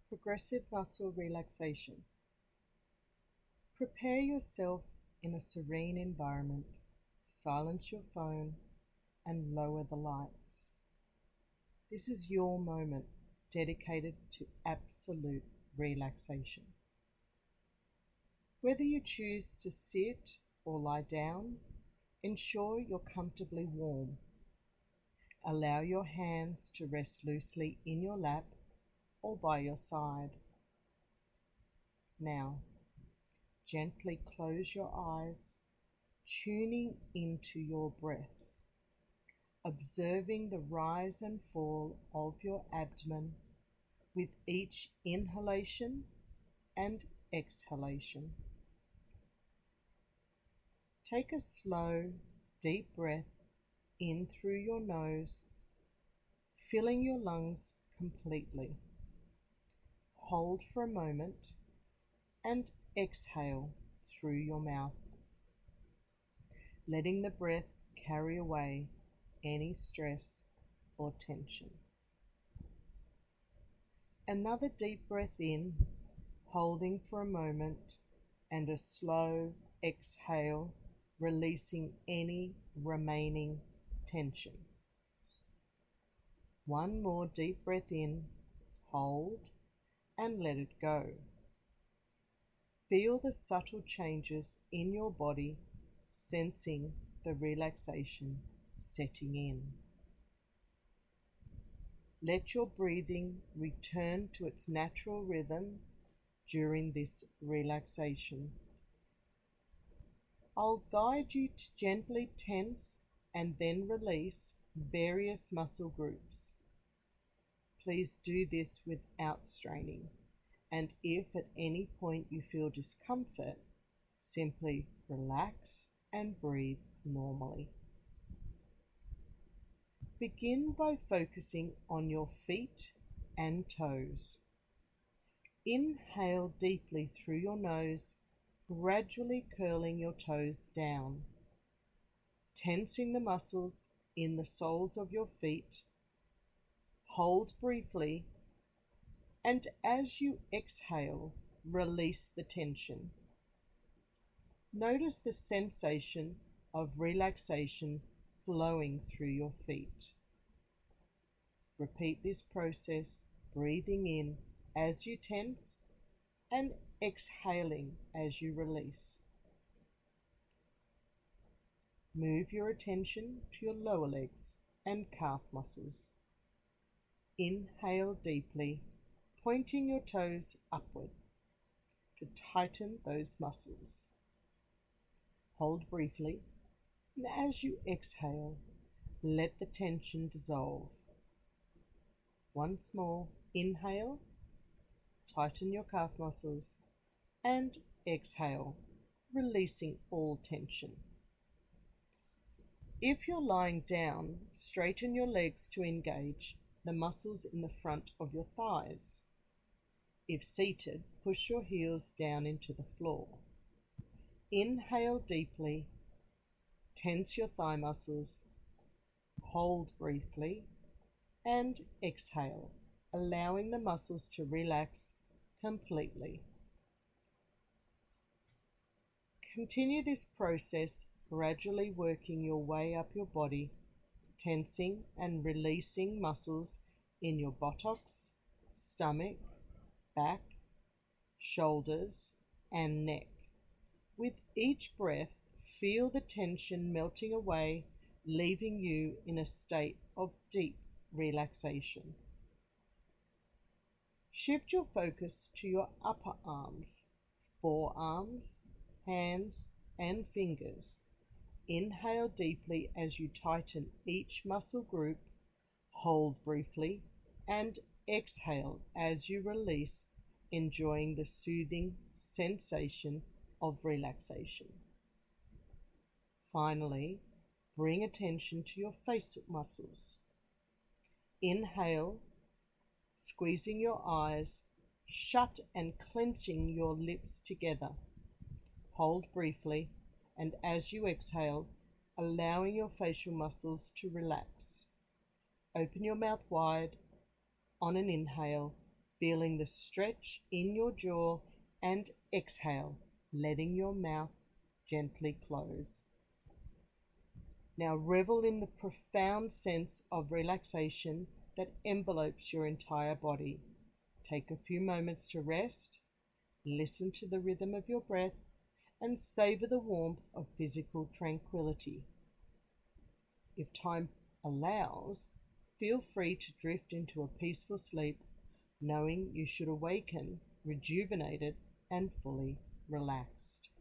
Progressive muscle relaxation. Prepare yourself in a serene environment, silence your phone, and lower the lights. This is your moment dedicated to absolute relaxation. Whether you choose to sit or lie down, ensure you're comfortably warm. Allow your hands to rest loosely in your lap or by your side. Now, gently close your eyes, tuning into your breath, observing the rise and fall of your abdomen with each inhalation and exhalation. Take a slow, deep breath in through your nose, filling your lungs completely. Hold for a moment and exhale through your mouth, letting the breath carry away any stress or tension. Another deep breath in, holding for a moment, and a slow exhale, releasing any remaining tension. One more deep breath in, hold, and let it go. Feel the subtle changes in your body, sensing the relaxation setting in. Let your breathing return to its natural rhythm during this relaxation. I'll guide you to gently tense and then release various muscle groups. Please do this without straining, and if at any point you feel discomfort, simply relax and breathe normally. Begin by focusing on your feet and toes. Inhale deeply through your nose, gradually curling your toes down, tensing the muscles in the soles of your feet. Hold briefly, and as you exhale, release the tension. Notice the sensation of relaxation flowing through your feet. Repeat this process, breathing in as you tense and exhaling as you release. Move your attention to your lower legs and calf muscles. Inhale deeply, pointing your toes upward to tighten those muscles. Hold briefly, and as you exhale, let the tension dissolve. Once more, inhale, tighten your calf muscles, and exhale, releasing all tension. If you're lying down, straighten your legs to engage the muscles in the front of your thighs. If seated, push your heels down into the floor. Inhale deeply, tense your thigh muscles, hold briefly, and exhale, allowing the muscles to relax completely. Continue this process, gradually working your way up your body, tensing and releasing muscles in your buttocks, stomach, back, shoulders, and neck. With each breath, feel the tension melting away, leaving you in a state of deep relaxation. Shift your focus to your upper arms, forearms, hands, and fingers. Inhale deeply as you tighten each muscle group, hold briefly, and exhale as you release, enjoying the soothing sensation of relaxation. Finally, bring attention to your face muscles. Inhale, squeezing your eyes shut and clenching your lips together. Hold briefly, and as you exhale, allowing your facial muscles to relax. Open your mouth wide on an inhale feeling the stretch in your jaw, and exhale, letting your mouth gently close. Now revel in the profound sense of relaxation that envelopes your entire body. Take a few moments to rest, listen to the rhythm of your breath, and savor the warmth of physical tranquility. If time allows, feel free to drift into a peaceful sleep, knowing you should awaken rejuvenated and fully relaxed.